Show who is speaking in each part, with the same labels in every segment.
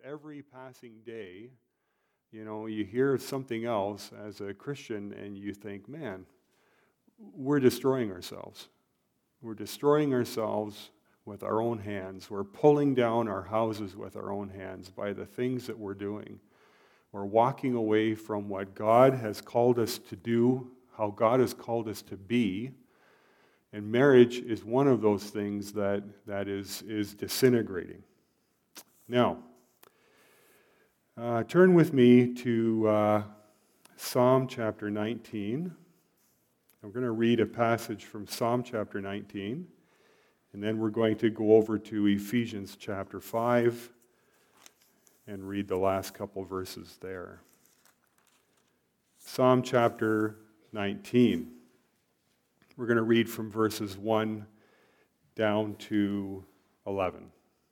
Speaker 1: every passing day, you hear something else as a Christian and you think, man, we're destroying ourselves. We're destroying ourselves with our own hands. We're pulling down our houses with our own hands by the things that we're doing. We're walking away from what God has called us to do, how God has called us to be. And marriage is one of those things that is disintegrating. Now, turn with me to Psalm chapter 19. I'm going to read a passage from Psalm chapter 19, and then we're going to go over to Ephesians chapter 5 and read the last couple verses there. Psalm chapter 19. We're going to read from verses 1 down to 11.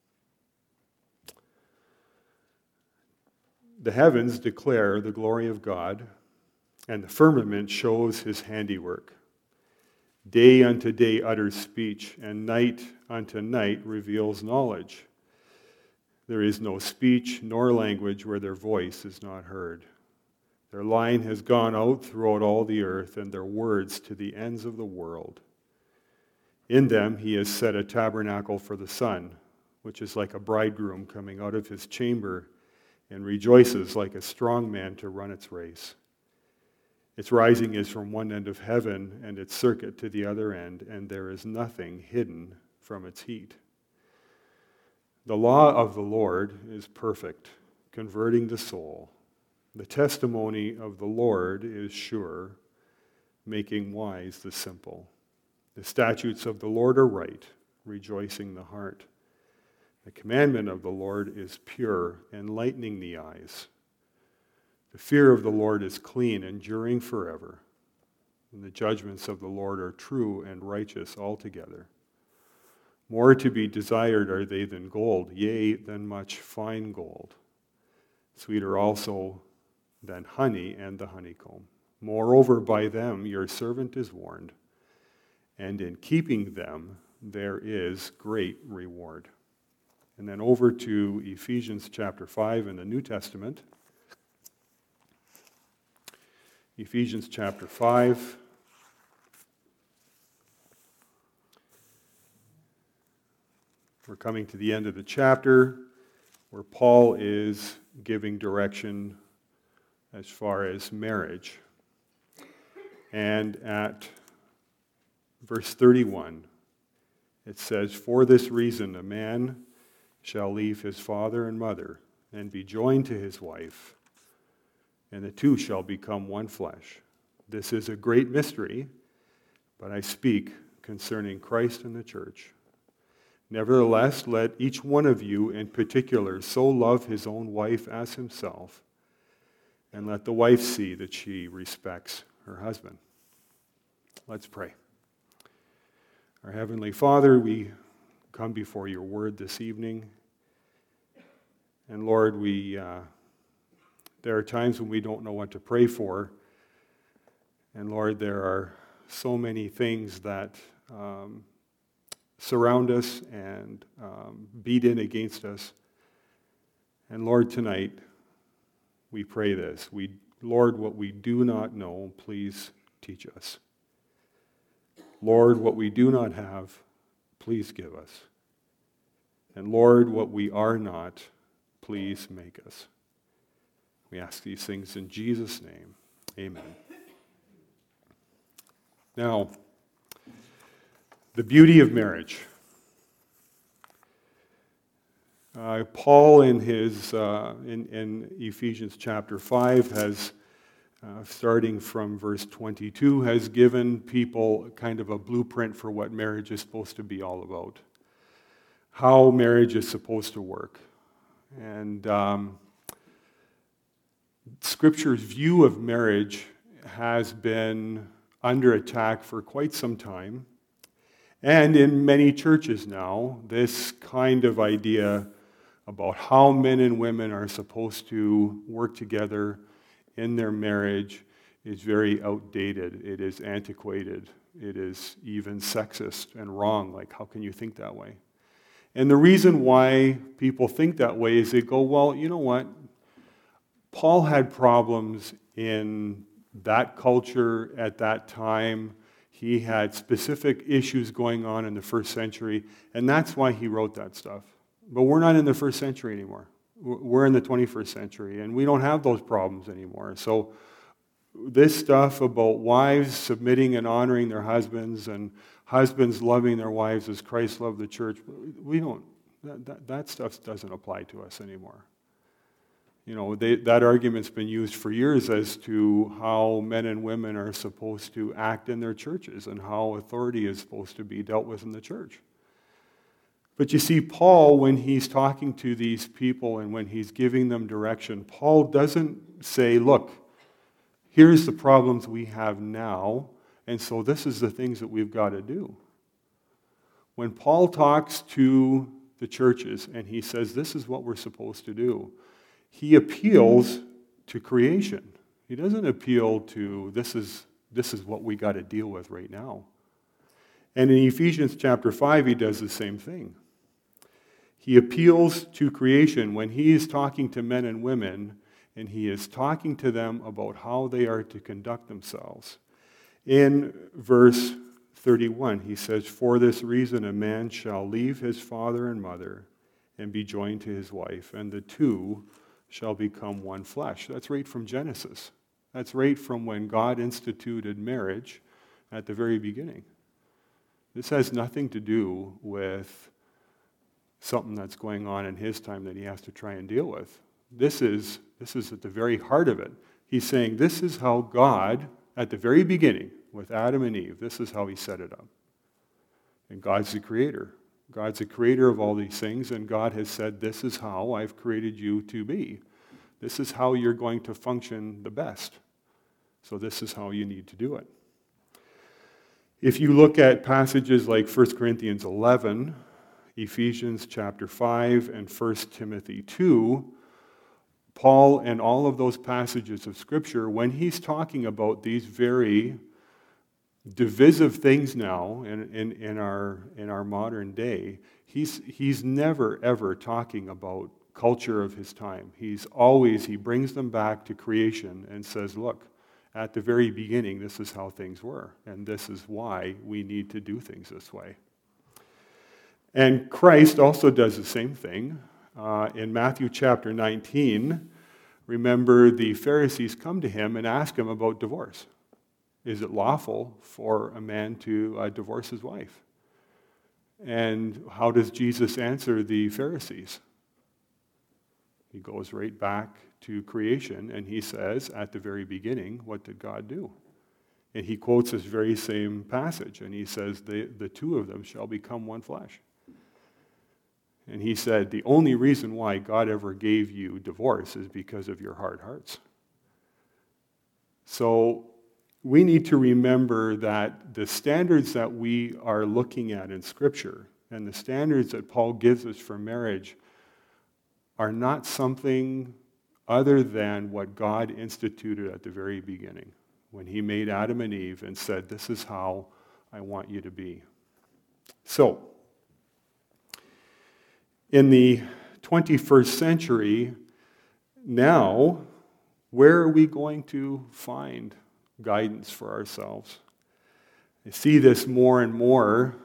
Speaker 1: The heavens declare the glory of God, and the firmament shows his handiwork. Day unto day utters speech, and night unto night reveals knowledge. There is no speech nor language where their voice is not heard. Their line has gone out throughout all the earth, and their words to the ends of the world. In them he has set a tabernacle for the sun, which is like a bridegroom coming out of his chamber, and rejoices like a strong man to run its race. Its rising is from one end of heaven, and its circuit to the other end, and there is nothing hidden from its heat. The law of the Lord is perfect, converting the soul. The testimony of the Lord is sure, making wise the simple. The statutes of the Lord are right, rejoicing the heart. The commandment of the Lord is pure, enlightening the eyes. The fear of the Lord is clean, enduring forever. And the judgments of the Lord are true and righteous altogether. More to be desired are they than gold, yea, than much fine gold. Sweeter also than honey and the honeycomb. Moreover, by them your servant is warned, and in keeping them there is great reward. And then over to Ephesians chapter 5 in the New Testament. Ephesians chapter 5. We're coming to the end of the chapter where Paul is giving direction as far as marriage. And at verse 31, it says, "For this reason a man shall leave his father and mother and be joined to his wife, and the two shall become one flesh. This is a great mystery, but I speak concerning Christ and the church. Nevertheless, let each one of you in particular so love his own wife as himself, and let the wife see that she respects her husband." Let's pray. Our Heavenly Father, we come before your word this evening. And Lord, there are times when we don't know what to pray for. And Lord, there are so many things that surround us and beat in against us. And Lord, tonight, we pray this. Lord, what we do not know, please teach us. Lord, what we do not have, please give us. And Lord, what we are not, please make us. We ask these things in Jesus' name. Amen. Now, the beauty of marriage. Paul in Ephesians chapter 5 has, starting from verse 22, has given people kind of a blueprint for what marriage is supposed to be all about. How marriage is supposed to work. And Scripture's view of marriage has been under attack for quite some time. And in many churches now, this kind of idea about how men and women are supposed to work together in their marriage is very outdated. It is antiquated. It is even sexist and wrong. Like, how can you think that way? And the reason why people think that way is they go, well, you know what? Paul had problems in that culture at that time. He had specific issues going on in the first century, and that's why he wrote that stuff. But we're not in the first century anymore. We're in the 21st century, and we don't have those problems anymore. So this stuff about wives submitting and honoring their husbands and husbands loving their wives as Christ loved the church, we don't, that stuff doesn't apply to us anymore. You know, that argument's been used for years as to how men and women are supposed to act in their churches and how authority is supposed to be dealt with in the church. But you see, Paul, when he's talking to these people and when he's giving them direction, Paul doesn't say, look, here's the problems we have now, and so this is the things that we've got to do. When Paul talks to the churches and he says, this is what we're supposed to do, he appeals to creation. He doesn't appeal to, this is what we got to deal with right now. And in Ephesians chapter 5, he does the same thing. He appeals to creation when he is talking to men and women, and he is talking to them about how they are to conduct themselves. In verse 31, he says, for this reason a man shall leave his father and mother and be joined to his wife, and the two shall become one flesh. That's right from Genesis. That's right from when God instituted marriage at the very beginning. This has nothing to do with something that's going on in his time that he has to try and deal with. This is at the very heart of it. He's saying this is how God, at the very beginning, with Adam and Eve, this is how he set it up. And God's the creator. God's the creator of all these things, and God has said, this is how I've created you to be. This is how you're going to function the best. So this is how you need to do it. If you look at passages like 1 Corinthians 11, Ephesians chapter 5, and 1 Timothy 2, Paul, in all of those passages of Scripture, when he's talking about these very divisive things now in our modern day, he's never ever talking about culture of his time. He brings them back to creation and says, look, at the very beginning, this is how things were, and this is why we need to do things this way. And Christ also does the same thing. In Matthew chapter 19, remember the Pharisees come to him and ask him about divorce. Is it lawful for a man to divorce his wife? And how does Jesus answer the Pharisees? He goes right back to creation and he says, at the very beginning, what did God do? And he quotes this very same passage and he says, the two of them shall become one flesh. And he said, the only reason why God ever gave you divorce is because of your hard hearts. So we need to remember that the standards that we are looking at in Scripture and the standards that Paul gives us for marriage are not something other than what God instituted at the very beginning when he made Adam and Eve and said, this is how I want you to be. So, in the 21st century, now, where are we going to find guidance for ourselves? I see this more and more.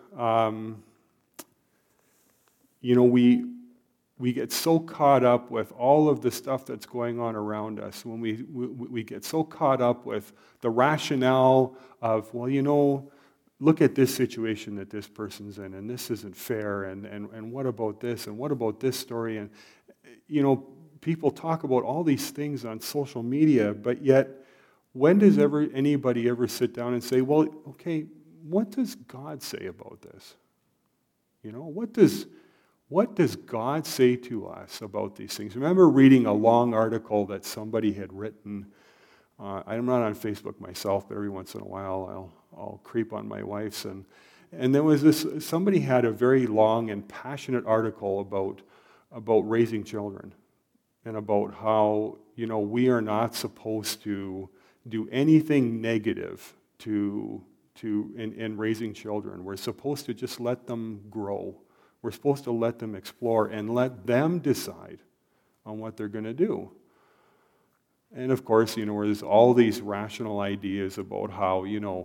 Speaker 1: We get so caught up with all of the stuff that's going on around us. When we get so caught up with the rationale of, look at this situation that this person's in, and this isn't fair, and what about this, and what about this story? And, people talk about all these things on social media, but yet, when does anybody ever sit down and say, well, okay, what does God say about this? What does God say to us about these things? I remember reading a long article that somebody had written. I'm not on Facebook myself, but every once in a while I'll creep on my wife's. And there was somebody had a very long and passionate article about raising children and about how, we are not supposed to do anything negative in raising children. We're supposed to just let them grow. We're supposed to let them explore and let them decide on what they're going to do. And of course, there's all these rational ideas about how,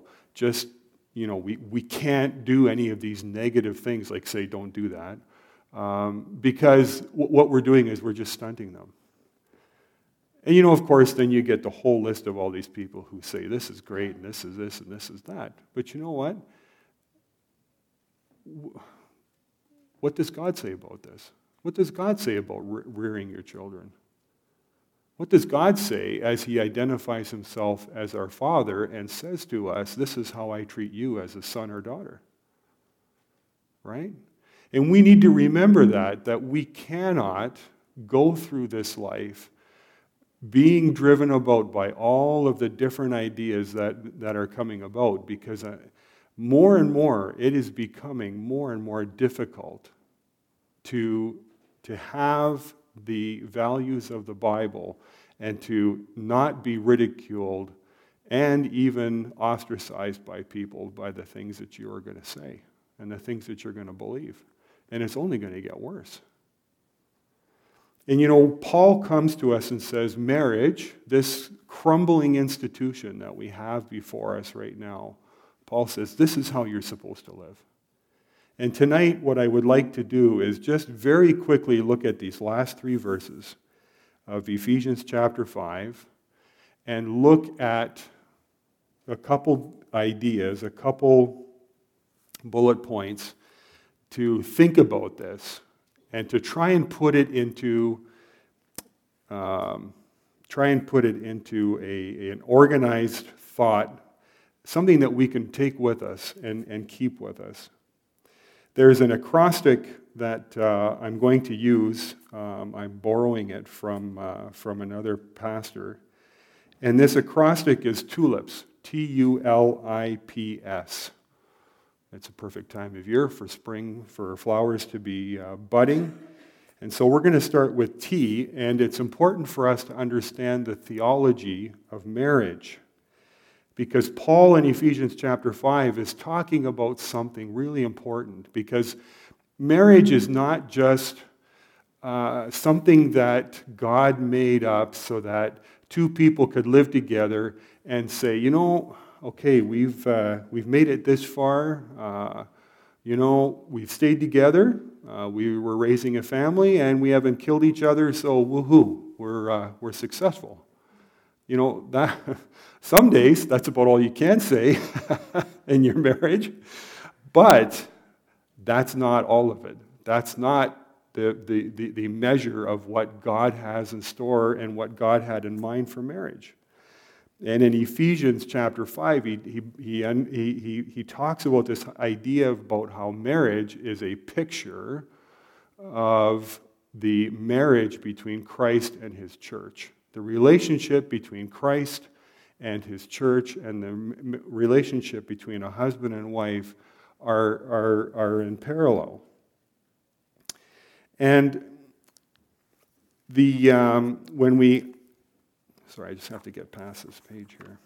Speaker 1: we can't do any of these negative things, like say, don't do that, because what we're doing is we're just stunting them. And of course, then you get the whole list of all these people who say, this is great, and this is this, and this is that. But you know what? What does God say about this? What does God say about rearing your children? What does God say as he identifies himself as our Father and says to us, this is how I treat you as a son or daughter? Right? And we need to remember that we cannot go through this life being driven about by all of the different ideas that are coming about, because more and more it is becoming more and more difficult to have the values of the Bible and to not be ridiculed and even ostracized by people by the things that you are going to say and the things that you're going to believe. And it's only going to get worse. And Paul comes to us and says, marriage, this crumbling institution that we have before us right now, Paul says, this is how you're supposed to live. And tonight, what I would like to do is just very quickly look at these last 3 verses of Ephesians chapter 5 and look at a couple ideas, a couple bullet points to think about this and to try and put it into an organized thought, something that we can take with us and keep with us. There's an acrostic that I'm going to use. I'm borrowing it from another pastor. And this acrostic is tulips, Tulips. It's a perfect time of year for spring, for flowers to be budding. And so we're going to start with T, and it's important for us to understand the theology of marriage. Because Paul in Ephesians chapter 5 is talking about something really important, because marriage is not just something that God made up so that 2 people could live together and say, okay, we've made it this far, we've stayed together, we were raising a family, and we haven't killed each other, so woohoo, we're successful. That some days that's about all you can say in your marriage, but that's not all of it. That's not the measure of what God has in store and what God had in mind for marriage. And in Ephesians chapter 5, he talks about this idea about how marriage is a picture of the marriage between Christ and his church. The relationship between Christ and his church and the relationship between a husband and wife are in parallel. And sorry, I just have to get past this page here.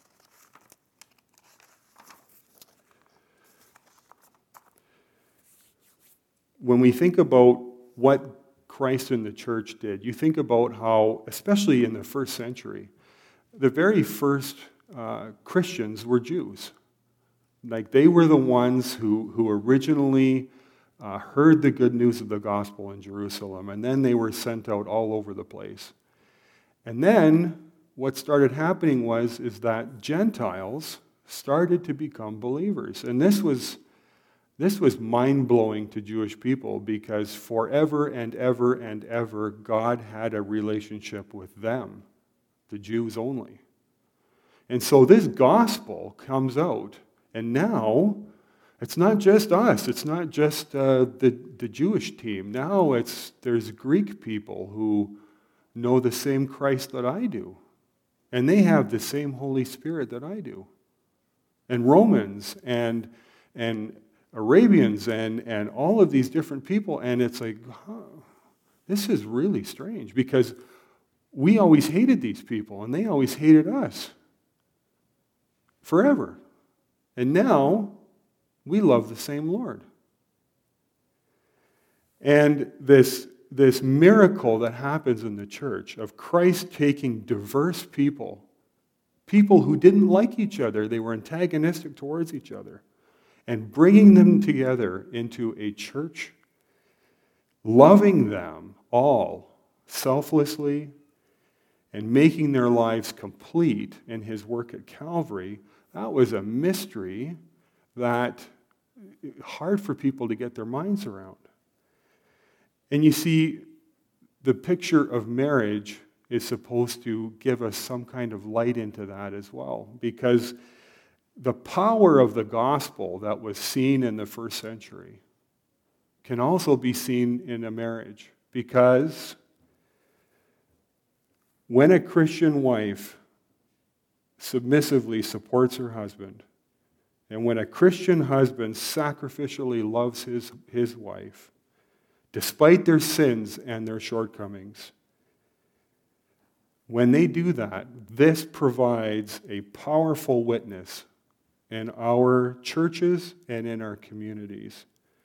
Speaker 1: When we think about what Christ and the church did, you think about how, especially in the first century, the very first Christians were Jews. Like, they were the ones who originally heard the good news of the gospel in Jerusalem, and then they were sent out all over the place. And then what started happening is that Gentiles started to become believers. And this was mind-blowing to Jewish people, because forever and ever and ever, God had a relationship with them, the Jews only. And so this gospel comes out, and now it's not just us. It's not just the Jewish team. Now there's Greek people who know the same Christ that I do, and they have the same Holy Spirit that I do, and Romans and Arabians and all of these different people. And it's like, this is really strange, because we always hated these people and they always hated us forever. And now we love the same Lord. And this miracle that happens in the church of Christ taking diverse people who didn't like each other, they were antagonistic towards each other, and bringing them together into a church, loving them all selflessly, and making their lives complete in his work at Calvary, that was a mystery that hard for people to get their minds around. And you see, the picture of marriage is supposed to give us some kind of light into that as well, because the power of the gospel that was seen in the first century can also be seen in a marriage, because when a Christian wife submissively supports her husband, and when a Christian husband sacrificially loves his wife, despite their sins and their shortcomings, when they do that, this provides a powerful witness in our churches and in our communities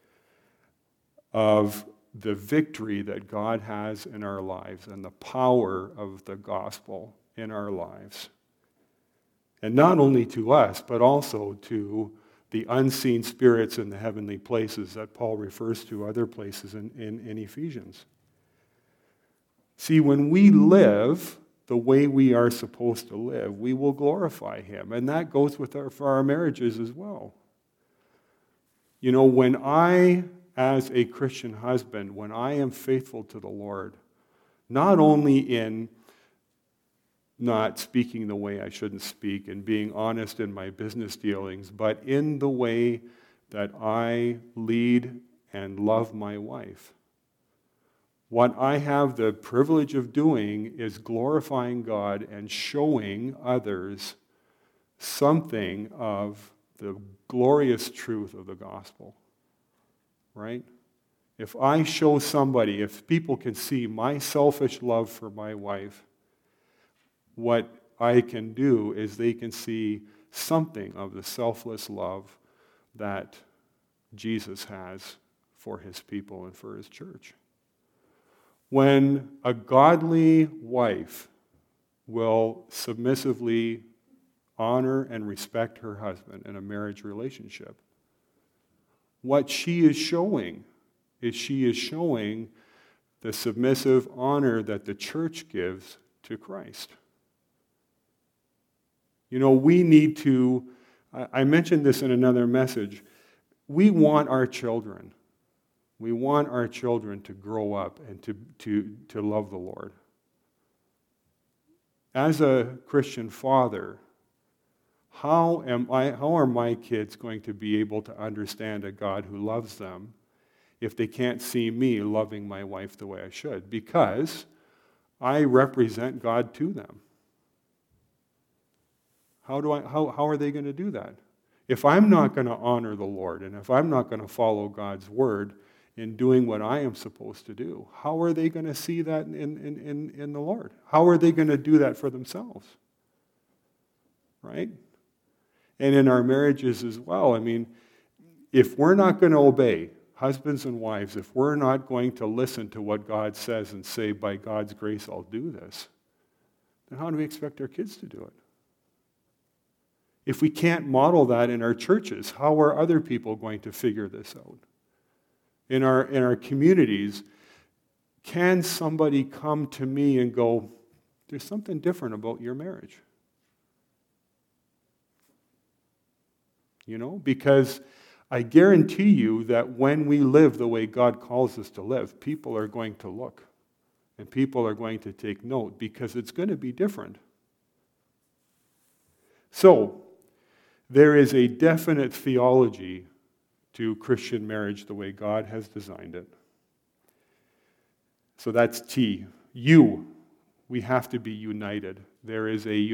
Speaker 1: of the victory that God has in our lives and the power of the gospel in our lives. And not only to us, but also to the unseen spirits in the heavenly places that Paul refers to other places in Ephesians. See, when we live the way we are supposed to live, we will glorify him. And that goes for our marriages as well. You know, when I, as a Christian husband, when I am faithful to the Lord, not only in not speaking the way I shouldn't speak and being honest in my business dealings, but in the way that I lead and love my wife. What I have the privilege of doing is glorifying God and showing others something of the glorious truth of the gospel, right? If I show somebody, if people can see my selfish love for my wife, what I can do is they can see something of the selfless love that Jesus has for his people and for his church. When a godly wife will submissively honor and respect her husband in a marriage relationship, what she is showing the submissive honor that the church gives to Christ. You know, we need to, I mentioned this in another message, we want our children to grow up and to love the Lord. As a Christian father, how are my kids going to be able to understand a God who loves them if they can't see me loving my wife the way I should? Because I represent God to them. How are they going to do that? If I'm not going to honor the Lord, and if I'm not going to follow God's word in doing what I am supposed to do, how are they going to see that in the Lord? How are they going to do that for themselves? Right? And in our marriages as well, I mean, if we're not going to obey, husbands and wives, if we're not going to listen to what God says and say, by God's grace, I'll do this, then how do we expect our kids to do it? If we can't model that in our churches, how are other people going to figure this out? In our communities, can somebody come to me and go, there's something different about your marriage? You know, because I guarantee you that when we live the way God calls us to live, people are going to look and people are going to take note because it's going to be different. So, there is a definite theology to Christian marriage the way God has designed it. So that's T. U, we have to be united. There is a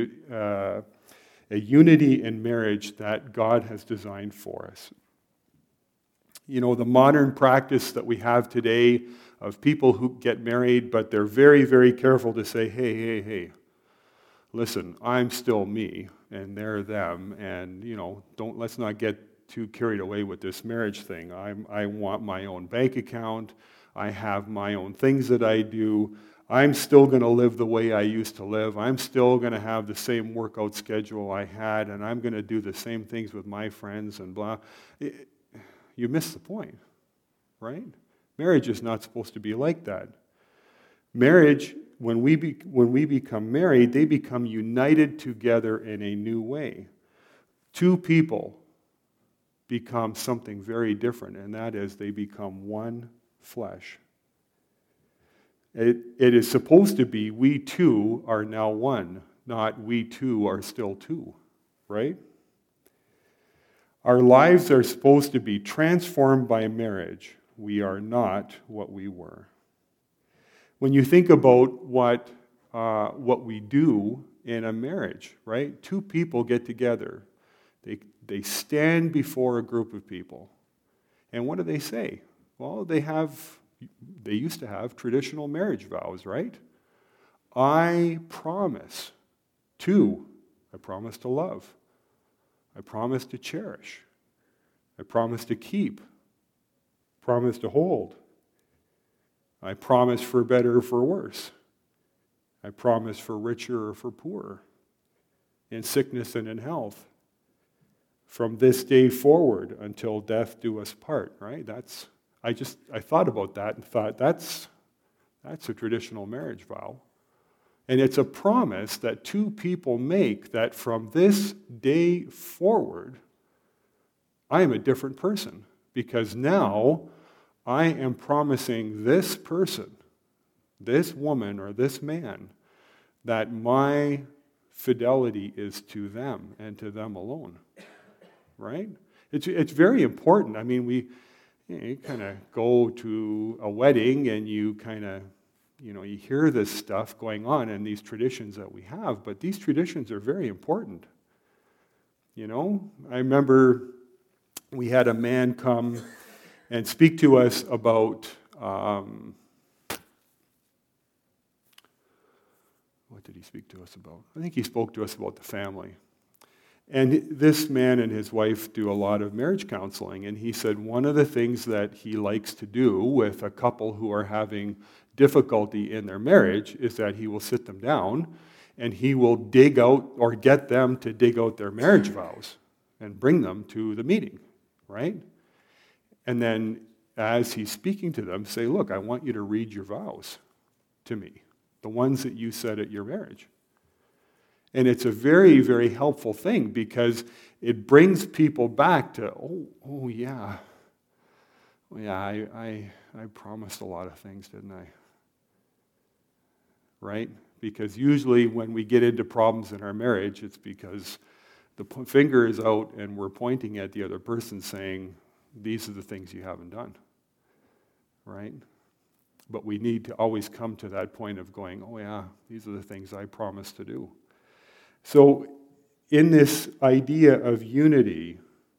Speaker 1: unity in marriage that God has designed for us. You know, the modern practice that we have today of people who get married, but they're very, very careful to say, hey, listen, I'm still me, and they're them, and, you know, let's not get too carried away with this marriage thing. I want my own bank account. I have my own things that I do. I'm still going to live the way I used to live. I'm still going to have the same workout schedule I had, and I'm going to do the same things with my friends and blah. You miss the point, right? Marriage is not supposed to be like that. Marriage, when we become married, they become united together in a new way. Two people become something very different, and that is they become one flesh. It is supposed to be we two are now one, not we two are still two, right? Our lives are supposed to be transformed by marriage. We are not what we were. When you think about what we do in a marriage, right? Two people get together. They stand before a group of people. And what do they say? Well, they used to have traditional marriage vows, right? I promise to love. I promise to cherish. I promise to keep. Promise to hold. I promise for better or for worse. I promise for richer or for poorer. In sickness and in health. From this day forward until death do us part, right? I thought about that and thought that's a traditional marriage vow. And it's a promise that two people make that from this day forward, I am a different person. Because now I am promising this person, this woman or this man, that my fidelity is to them and to them alone. Right? It's very important. I mean, you kind of go to a wedding and you kind of, you hear this stuff going on and these traditions that we have, but these traditions are very important. I remember we had a man come and speak to us about, what did he speak to us about? I think he spoke to us about the family. And this man and his wife do a lot of marriage counseling, and he said one of the things that he likes to do with a couple who are having difficulty in their marriage is that he will sit them down and he will dig out or get them to dig out their marriage vows and bring them to the meeting, right? And then as he's speaking to them, say, look, I want you to read your vows to me, the ones that you said at your marriage. And it's a very, very helpful thing because it brings people back to, I promised a lot of things, didn't I? Right? Because usually when we get into problems in our marriage, it's because the finger is out and we're pointing at the other person saying, these are the things you haven't done. Right? But we need to always come to that point of going, these are the things I promised to do. So, in this idea of unity,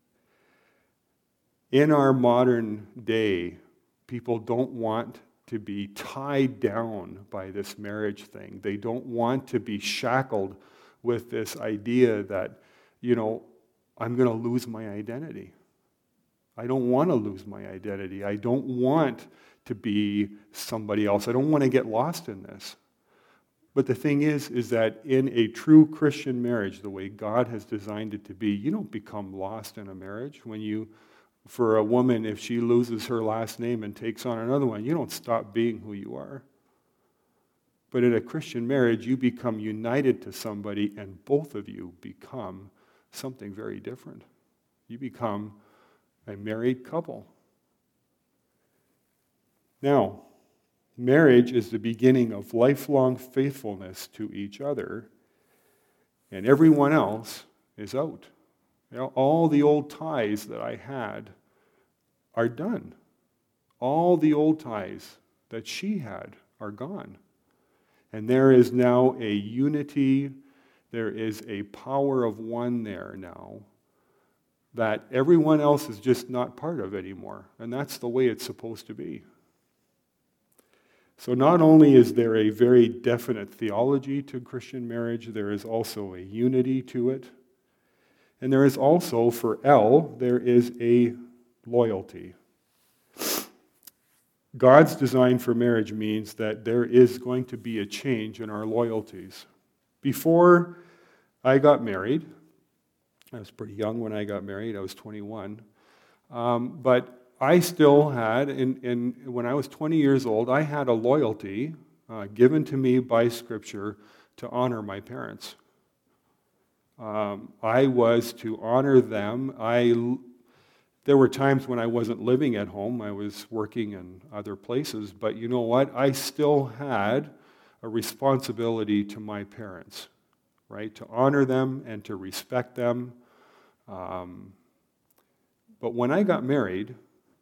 Speaker 1: in our modern day, people don't want to be tied down by this marriage thing. They don't want to be shackled with this idea that, I'm going to lose my identity. I don't want to lose my identity. I don't want to be somebody else. I don't want to get lost in this. But the thing is that in a true Christian marriage, the way God has designed it to be, you don't become lost in a marriage. For a woman, if she loses her last name and takes on another one, you don't stop being who you are. But in a Christian marriage, you become united to somebody and both of you become something very different. You become a married couple. Now, marriage is the beginning of lifelong faithfulness to each other, and everyone else is out. All the old ties that I had are done. All the old ties that she had are gone. And there is now a unity, there is a power of one there now that everyone else is just not part of anymore. And that's the way it's supposed to be. So not only is there a very definite theology to Christian marriage, there is also a unity to it. And there is also, for L, there is a loyalty. God's design for marriage means that there is going to be a change in our loyalties. Before I got married, I was pretty young when I got married, I was 21, but I still had, when I was 20 years old, I had a loyalty given to me by Scripture to honor my parents. I was to honor them. There were times when I wasn't living at home. I was working in other places. But you know what? I still had a responsibility to my parents, right? To honor them and to respect them. But when I got married,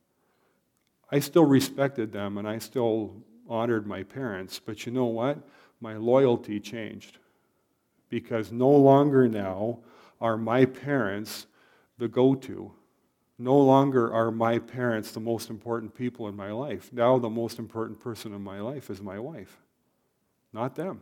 Speaker 1: I still respected them and I still honored my parents. But you know what? My loyalty changed. Because no longer now are my parents the go-to. No longer are my parents the most important people in my life. Now the most important person in my life is my wife, not them.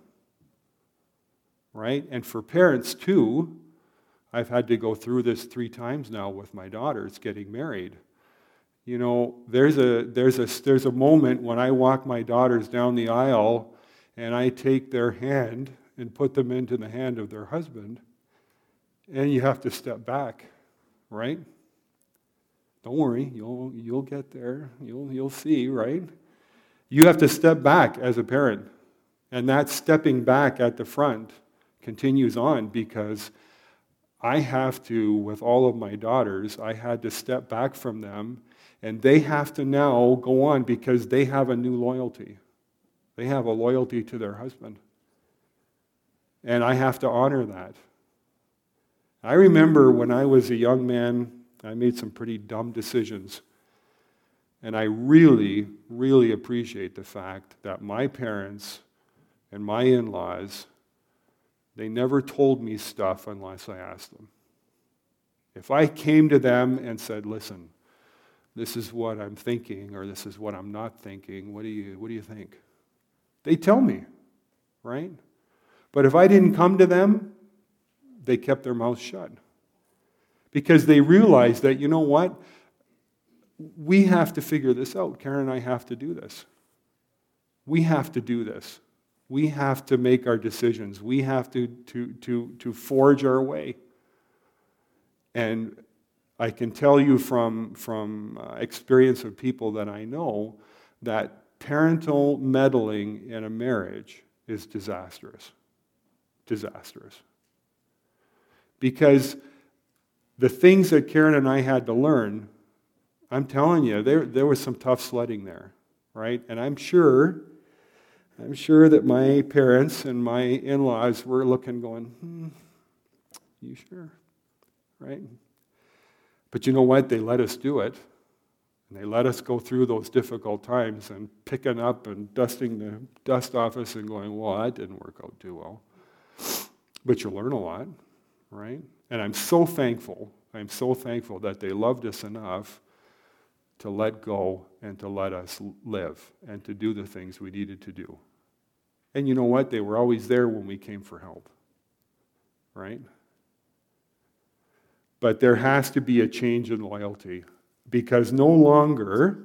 Speaker 1: Right? And for parents too, I've had to go through this 3 times now with my daughters getting married. You know, there's a moment when I walk my daughters down the aisle and I take their hand and put them into the hand of their husband, and you have to step back, right? Don't worry, you'll get there. You'll see, right? You have to step back as a parent, and that stepping back at the front continues on because I have to, with all of my daughters, I had to step back from them, and they have to now go on because they have a new loyalty. They have a loyalty to their husband. And I have to honor that. I remember when I was a young man, I made some pretty dumb decisions. And I really, really appreciate the fact that my parents and my in-laws, they never told me stuff unless I asked them. If I came to them and said, listen, this is what I'm thinking, or this is what I'm not thinking, what do you think? They tell me, right? But if I didn't come to them, they kept their mouths shut. Because they realized that, you know what? We have to figure this out. Karen and I have to do this. We have to do this. We have to make our decisions. We have to forge our way. And I can tell you from experience of people that I know that parental meddling in a marriage is disastrous. Disastrous. Because the things that Karen and I had to learn, I'm telling you, there was some tough sledding there, right? And I'm sure that my parents and my in-laws were looking going, you sure? Right? But you know what? They let us do it. And they let us go through those difficult times and picking up and dusting the dust off us and going, well, that didn't work out too well. But you learn a lot, right? And I'm so thankful that they loved us enough to let go and to let us live and to do the things we needed to do. And you know what? They were always there when we came for help, right? But there has to be a change in loyalty because no longer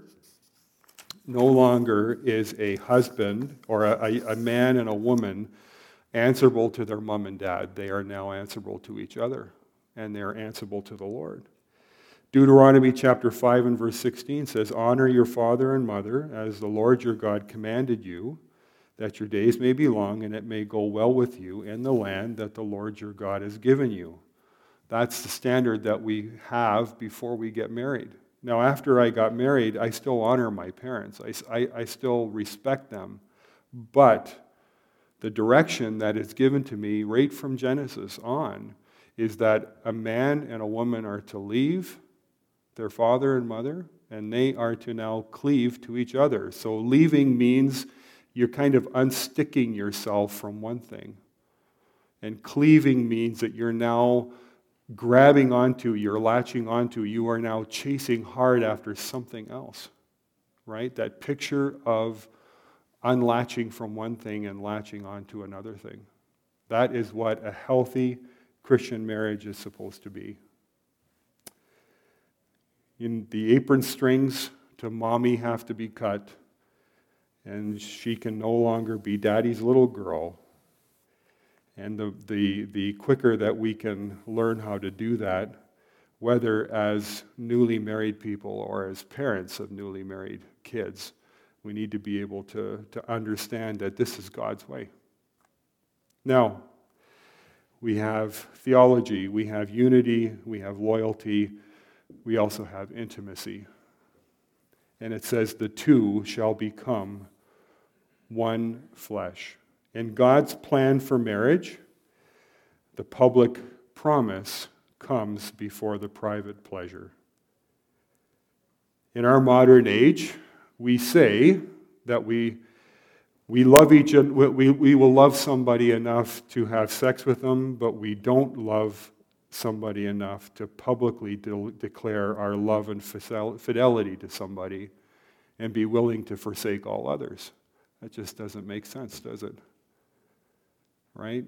Speaker 1: is a husband or a man and a woman answerable to their mom and dad. They are now answerable to each other, and they are answerable to the Lord. Deuteronomy chapter 5 and verse 16 says, honor your father and mother as the Lord your God commanded you, that your days may be long and it may go well with you in the land that the Lord your God has given you. That's the standard that we have before we get married. Now, after I got married, I still honor my parents. I still respect them. But the direction that is given to me right from Genesis on is that a man and a woman are to leave their father and mother, and they are to now cleave to each other. So leaving means you're kind of unsticking yourself from one thing. And cleaving means that you're now grabbing onto, you're latching onto, you are now chasing hard after something else. Right? That picture of unlatching from one thing and latching onto another thing. That is what a healthy Christian marriage is supposed to be. In the apron strings to mommy have to be cut, and she can no longer be daddy's little girl. And the quicker that we can learn how to do that, whether as newly married people or as parents of newly married kids, we need to be able to understand that this is God's way. Now, we have theology, we have unity, we have loyalty, we also have intimacy. And it says the two shall become one flesh. In God's plan for marriage, the public promise comes before the private pleasure. In our modern age, we say that we love each other, we will love somebody enough to have sex with them, but we don't love somebody enough to publicly declare our love and fidelity to somebody and be willing to forsake all others. That just doesn't make sense, does it? Right?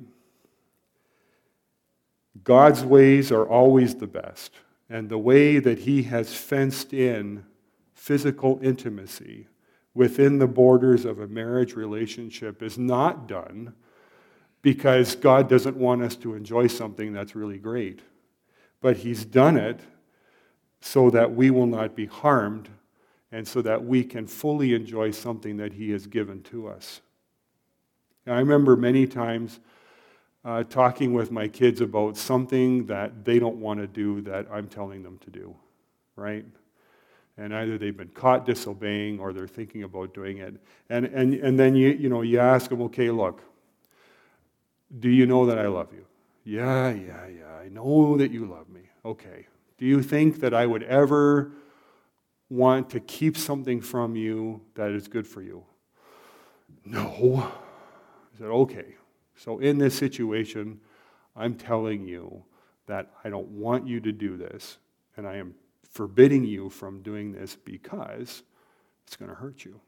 Speaker 1: God's ways are always the best, and the way that He has fenced in physical intimacy within the borders of a marriage relationship is not done because God doesn't want us to enjoy something that's really great. But He's done it so that we will not be harmed and so that we can fully enjoy something that He has given to us. And I remember many times talking with my kids about something that they don't want to do that I'm telling them to do, right? And either they've been caught disobeying or they're thinking about doing it. And then you ask them, okay, look, do you know that I love you? Yeah, I know that you love me. Okay. Do you think that I would ever want to keep something from you that is good for you? No. I said, okay. So in this situation, I'm telling you that I don't want you to do this, and I am forbidding you from doing this because it's going to hurt you.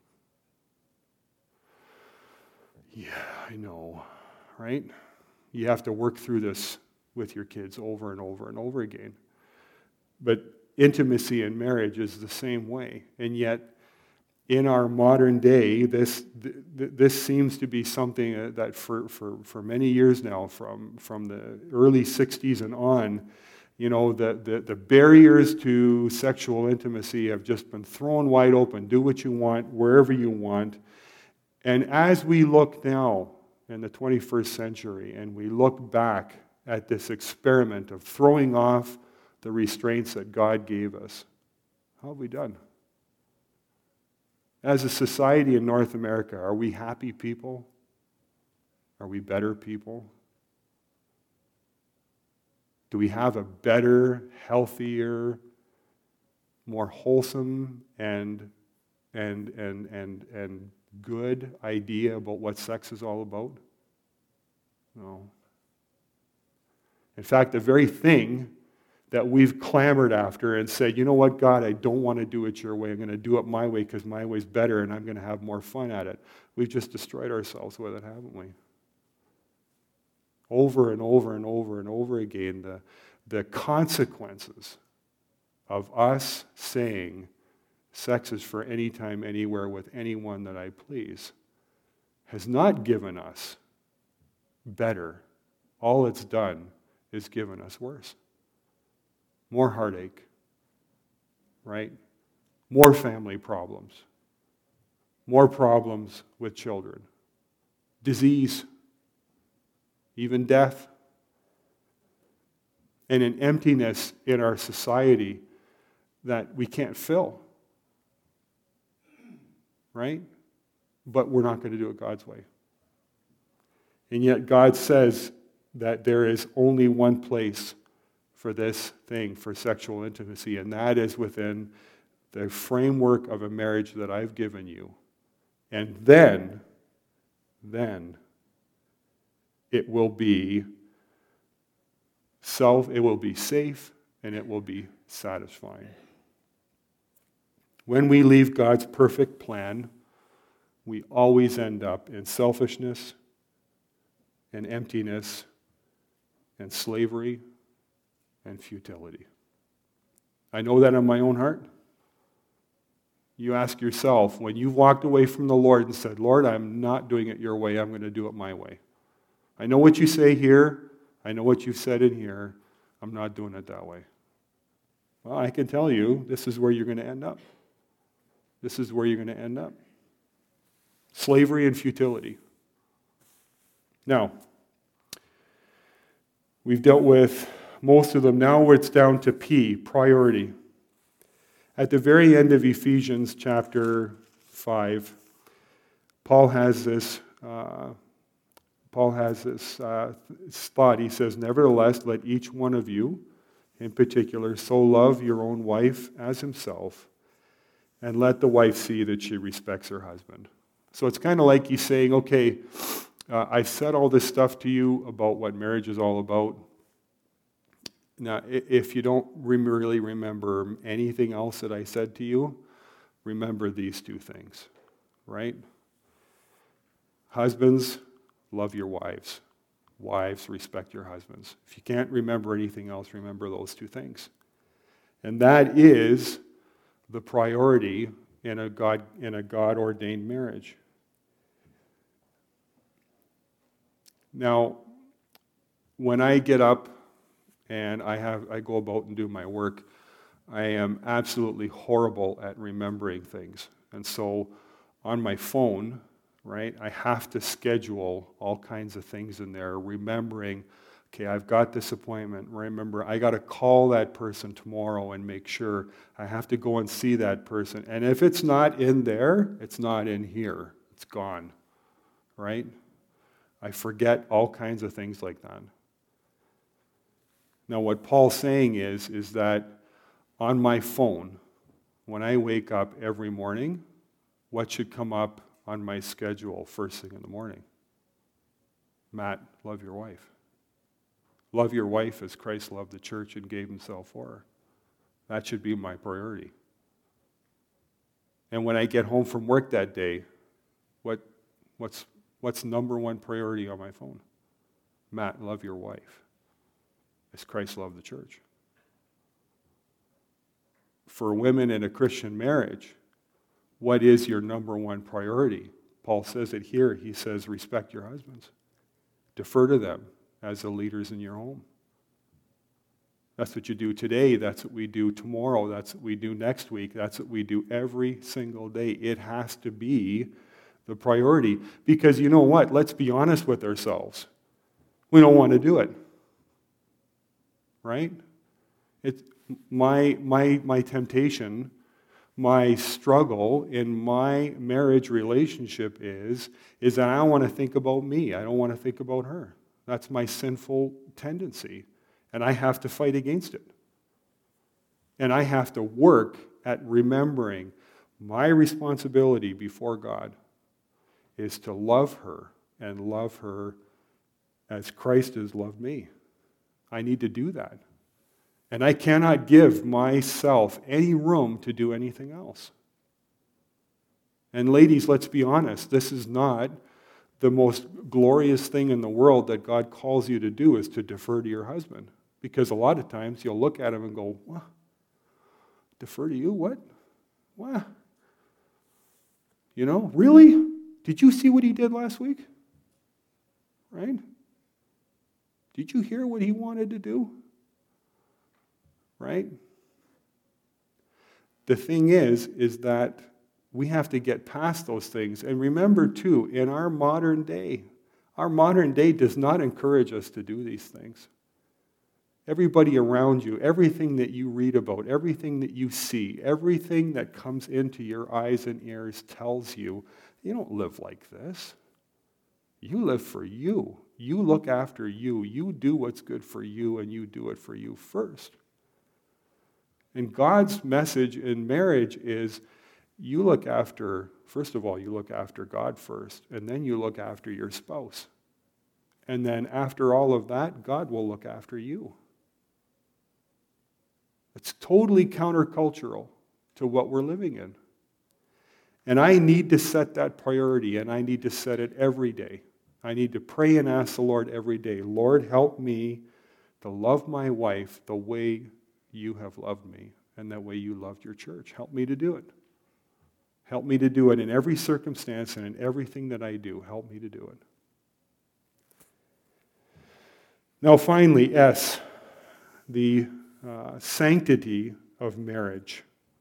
Speaker 1: Yeah, I know, right? You have to work through this with your kids over and over and over again. But intimacy in marriage is the same way. And yet, in our modern day, this seems to be something that for many years now, from the early 60s and on, the barriers to sexual intimacy have just been thrown wide open. Do what you want, wherever you want. And as we look now in the 21st century and we look back at this experiment of throwing off the restraints that God gave us, how have we done? As a society in North America, are we happy people? Are we better people? Do we have a better, healthier, more wholesome and good idea about what sex is all about? No. In fact, the very thing that we've clamored after and said, you know what, God, I don't want to do it your way. I'm going to do it my way because my way's better and I'm going to have more fun at it. We've just destroyed ourselves with it, haven't we? Over and over and over and over again, the consequences of us saying sex is for any time, anywhere, with anyone that I please has not given us better. All it's done is given us worse. More heartache, right? More family problems. More problems with children. Disease. Even death. And an emptiness in our society that we can't fill. Right? But we're not going to do it God's way. And yet God says that there is only one place for this thing, for sexual intimacy, and that is within the framework of a marriage that I've given you. And then it will be safe, and it will be satisfying. When we leave God's perfect plan, we always end up in selfishness and emptiness and slavery and futility. I know that in my own heart. You ask yourself, when you've walked away from the Lord and said, Lord, I'm not doing it your way, I'm going to do it my way. I know what you say here, I know what you've said in here, I'm not doing it that way. Well, I can tell you, this is where you're going to end up. This is where you're going to end up. Slavery and futility. Now, we've dealt with most of them. Now it's down to P, priority. At the very end of Ephesians chapter 5, Paul has this thought. He says, nevertheless, let each one of you, in particular, so love your own wife as himself, and let the wife see that she respects her husband. So it's kind of like he's saying, okay, I said all this stuff to you about what marriage is all about. Now, if you don't really remember anything else that I said to you, remember these two things, right? Husbands, love your wives. Wives, respect your husbands. If you can't remember anything else, remember those two things. And that is the priority in a God-ordained marriage. Now, when I get up and I go about and do my work, I am absolutely horrible at remembering things. And so on my phone, right, I have to schedule all kinds of things in there, remembering, okay, I've got this appointment. Remember, I got to call that person tomorrow and make sure. I have to go and see that person. And if it's not in there, it's not in here. It's gone, right? I forget all kinds of things like that. Now, what Paul's saying is that on my phone, when I wake up every morning, what should come up on my schedule first thing in the morning? Matt, love your wife. Love your wife as Christ loved the church and gave himself for her. That should be my priority. And when I get home from work that day, what's number one priority on my phone? Matt, love your wife as Christ loved the church. For women in a Christian marriage, what is your number one priority? Paul says it here. He says, respect your husbands. Defer to them as the leaders in your home. That's what you do today. That's what we do tomorrow. That's what we do next week. That's what we do every single day. It has to be the priority. Because you know what? Let's be honest with ourselves. We don't want to do it. Right? It's my temptation, my struggle in my marriage relationship is that I don't want to think about me. I don't want to think about her. That's my sinful tendency. And I have to fight against it. And I have to work at remembering my responsibility before God is to love her and love her as Christ has loved me. I need to do that. And I cannot give myself any room to do anything else. And ladies, let's be honest, this is not the most glorious thing in the world that God calls you to do is to defer to your husband. Because a lot of times you'll look at him and go, what? Defer to you? What? What? You know, really? Did you see what he did last week? Right? Did you hear what he wanted to do? Right? The thing is that we have to get past those things. And remember, too, in our modern day does not encourage us to do these things. Everybody around you, everything that you read about, everything that you see, everything that comes into your eyes and ears tells you, you don't live like this. You live for you. You look after you. You do what's good for you, and you do it for you first. And God's message in marriage is you look after, first of all, you look after God first, and then you look after your spouse. And then after all of that, God will look after you. It's totally countercultural to what we're living in. And I need to set that priority, and I need to set it every day. I need to pray and ask the Lord every day, Lord, help me to love my wife the way you have loved me and that way you loved your church. Help me to do it. Help me to do it in every circumstance and in everything that I do. Help me to do it. Now finally, S, the sanctity of marriage.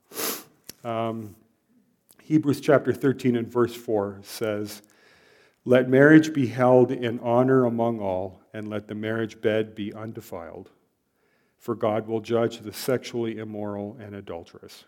Speaker 1: Hebrews chapter 13 and verse 4 says, "Let marriage be held in honor among all, and let the marriage bed be undefiled, for God will judge the sexually immoral and adulterous."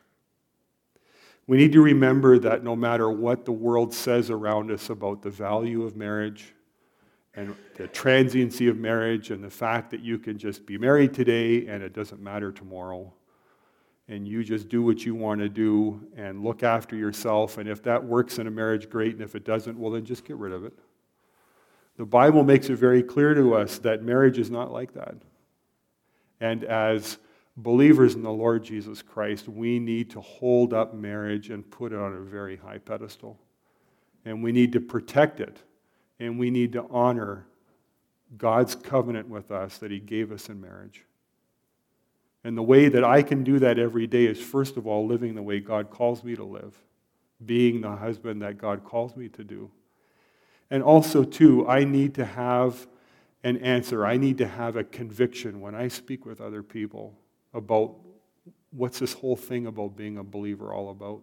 Speaker 1: We need to remember that no matter what the world says around us about the value of marriage and the transiency of marriage and the fact that you can just be married today and it doesn't matter tomorrow, and you just do what you want to do and look after yourself, and if that works in a marriage, great, and if it doesn't, well, then just get rid of it. The Bible makes it very clear to us that marriage is not like that. And as believers in the Lord Jesus Christ, we need to hold up marriage and put it on a very high pedestal. And we need to protect it. And we need to honor God's covenant with us that He gave us in marriage. And the way that I can do that every day is, first of all, living the way God calls me to live, being the husband that God calls me to do. And also, too, I need to have an answer. I need to have a conviction when I speak with other people about what's this whole thing about being a believer all about.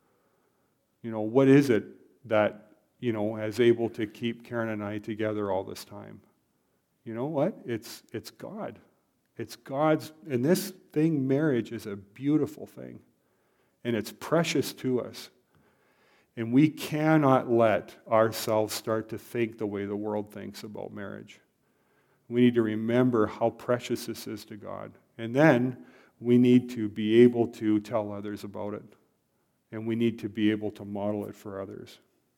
Speaker 1: What is it that, is able to keep Karen and I together all this time? You know what? It's God. It's God's, and this thing, marriage, is a beautiful thing. And it's precious to us. And we cannot let ourselves start to think the way the world thinks about marriage. We need to remember how precious this is to God. And then we need to be able to tell others about it. And we need to be able to model it for others.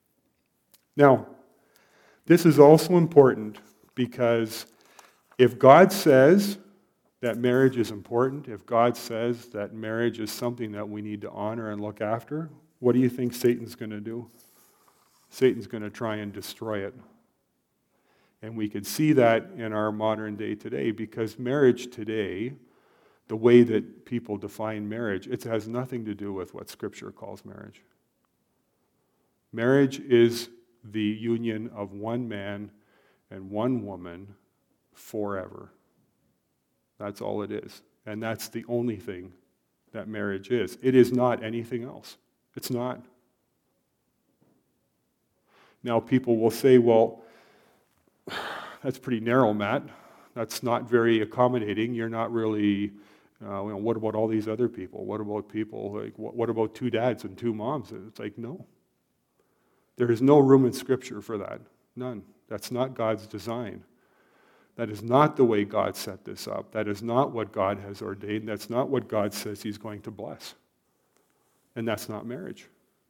Speaker 1: Now, this is also important because if God says that marriage is important, if God says that marriage is something that we need to honor and look after, what do you think Satan's going to do? Satan's going to try and destroy it. And we can see that in our modern day today, because marriage today, the way that people define marriage, it has nothing to do with what Scripture calls marriage. Marriage is the union of one man and one woman forever. That's all it is. And that's the only thing that marriage is. It is not anything else. It's not. Now, people will say, well, that's pretty narrow, Matt. That's not very accommodating. You're not really, what about all these other people? What about people, what about two dads and two moms? It's like, no. There is no room in Scripture for that. None. That's not God's design. That is not the way God set this up. That is not what God has ordained. That's not what God says He's going to bless. And that's not marriage.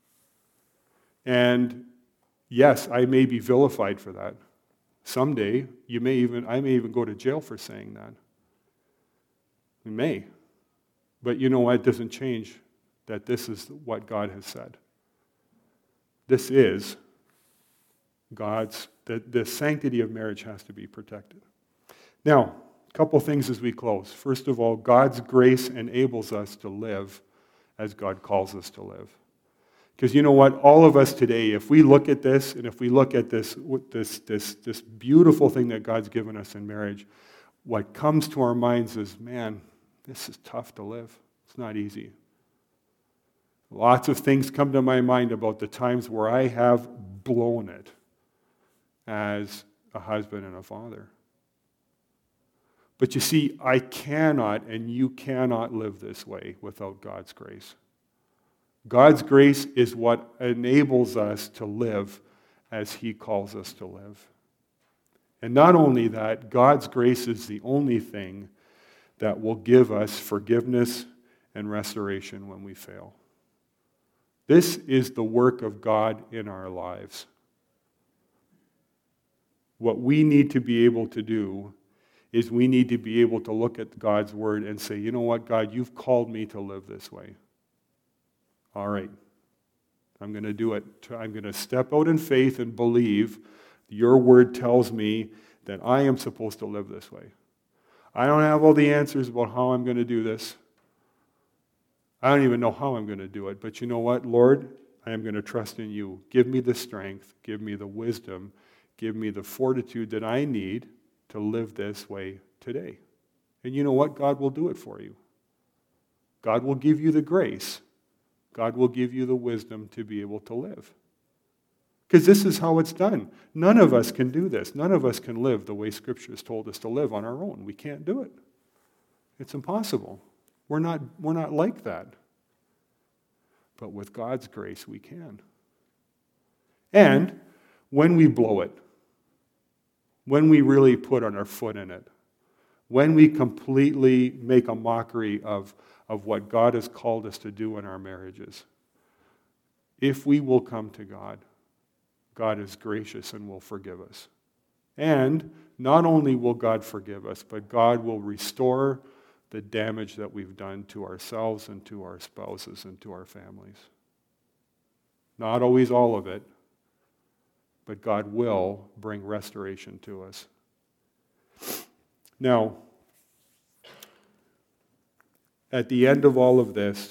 Speaker 1: And yes, I may be vilified for that. Someday, I may even go to jail for saying that. We may. But you know what? It doesn't change that this is what God has said. This is God's, the sanctity of marriage has to be protected. Now, a couple things as we close. First of all, God's grace enables us to live as God calls us to live. Because you know what? All of us today, if we look at this, and if we look at this beautiful thing that God's given us in marriage, what comes to our minds is, man, this is tough to live. It's not easy. Lots of things come to my mind about the times where I have blown it as a husband and a father. But you see, I cannot and you cannot live this way without God's grace. God's grace is what enables us to live as He calls us to live. And not only that, God's grace is the only thing that will give us forgiveness and restoration when we fail. This is the work of God in our lives. What we need to be able to do is we need to be able to look at God's Word and say, you know what, God, you've called me to live this way. All right, I'm going to do it. I'm going to step out in faith and believe your Word tells me that I am supposed to live this way. I don't have all the answers about how I'm going to do this. I don't even know how I'm going to do it. But you know what, Lord? I am going to trust in you. Give me the strength, give me the wisdom, give me the fortitude that I need to live this way today. And you know what? God will do it for you. God will give you the grace. God will give you the wisdom to be able to live. Because this is how it's done. None of us can do this. None of us can live the way Scripture has told us to live on our own. We can't do it. It's impossible. We're not like that. But with God's grace, we can. And when we blow it, when we really put on our foot in it, when we completely make a mockery of what God has called us to do in our marriages, if we will come to God, God is gracious and will forgive us. And not only will God forgive us, but God will restore the damage that we've done to ourselves and to our spouses and to our families. Not always all of it, but God will bring restoration to us. Now, at the end of all of this,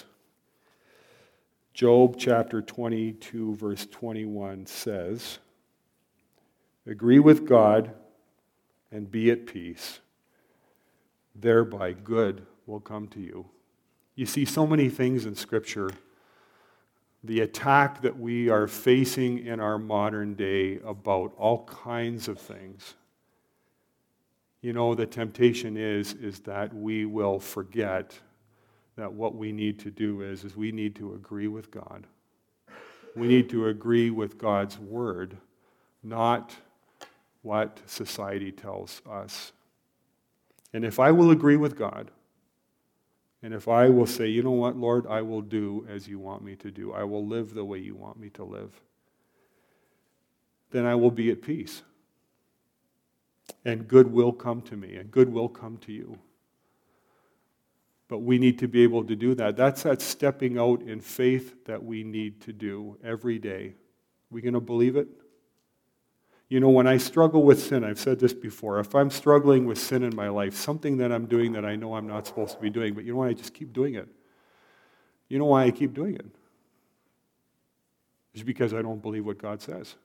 Speaker 1: Job chapter 22, verse 21 says, "Agree with God and be at peace. Thereby good will come to you." You see so many things in Scripture. The attack that we are facing in our modern day about all kinds of things. You know, the temptation is that we will forget that what we need to do is we need to agree with God. We need to agree with God's word, not what society tells us. And if I will agree with God, and if I will say, you know what, Lord, I will do as you want me to do, I will live the way you want me to live, then I will be at peace. And good will come to me, and good will come to you. But we need to be able to do that. That's that stepping out in faith that we need to do every day. We going to believe it? You know, when I struggle with sin, I've said this before, if I'm struggling with sin in my life, something that I'm doing that I know I'm not supposed to be doing, but you know what, I just keep doing it. You know why I keep doing it? It's because I don't believe what God says.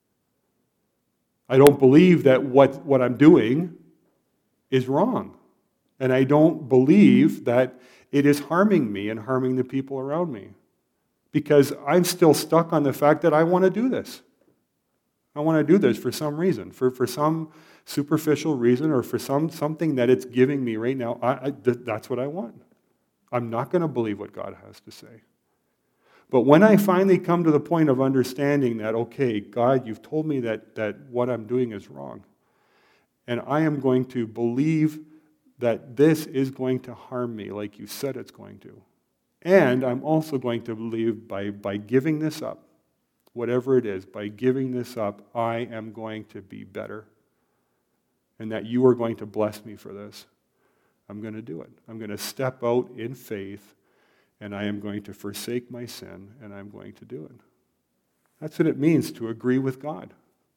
Speaker 1: I don't believe that what I'm doing is wrong. And I don't believe that it is harming me and harming the people around me. Because I'm still stuck on the fact that I want to do this. I want to do this for some reason, for some superficial reason, or for something that it's giving me right now. That's what I want. I'm not going to believe what God has to say. But when I finally come to the point of understanding that, okay, God, you've told me that what I'm doing is wrong, and I am going to believe that this is going to harm me like you said it's going to. And I'm also going to believe by giving this up, whatever it is, by giving this up, I am going to be better. And that you are going to bless me for this. I'm going to do it. I'm going to step out in faith, and I am going to forsake my sin, and I'm going to do it. That's what it means to agree with God.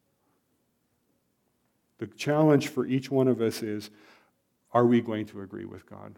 Speaker 1: The challenge for each one of us is, are we going to agree with God?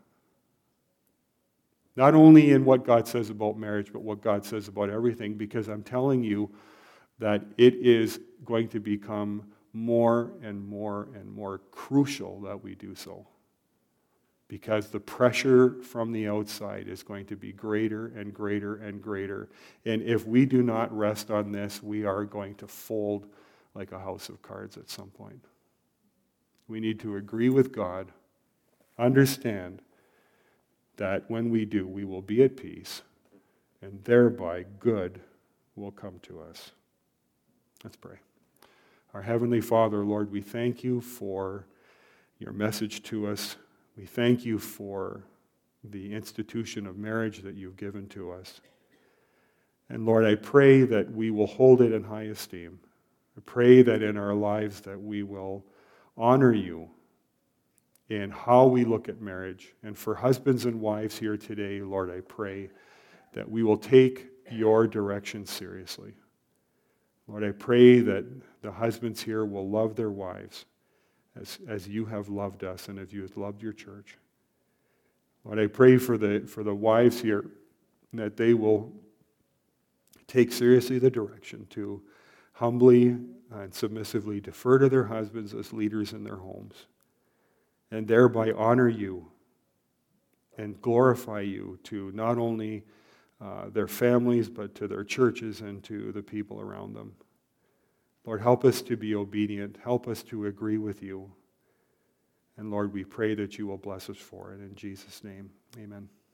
Speaker 1: Not only in what God says about marriage, but what God says about everything, because I'm telling you that it is going to become more and more and more crucial that we do so. Because the pressure from the outside is going to be greater and greater and greater. And if we do not rest on this, we are going to fold like a house of cards at some point. We need to agree with God, understand that when we do, we will be at peace, and thereby good will come to us. Let's pray. Our Heavenly Father, Lord, we thank you for your message to us. We thank you for the institution of marriage that you've given to us. And Lord, I pray that we will hold it in high esteem. I pray that in our lives that we will honor you in how we look at marriage. And for husbands and wives here today, Lord, I pray that we will take your direction seriously. Lord, I pray that the husbands here will love their wives as you have loved us and as you have loved your church. Lord, I pray for the wives here that they will take seriously the direction to humbly and submissively defer to their husbands as leaders in their homes, and thereby honor you and glorify you to not only their families, but to their churches and to the people around them. Lord, help us to be obedient. Help us to agree with you. And Lord, we pray that you will bless us for it. In Jesus' name, amen.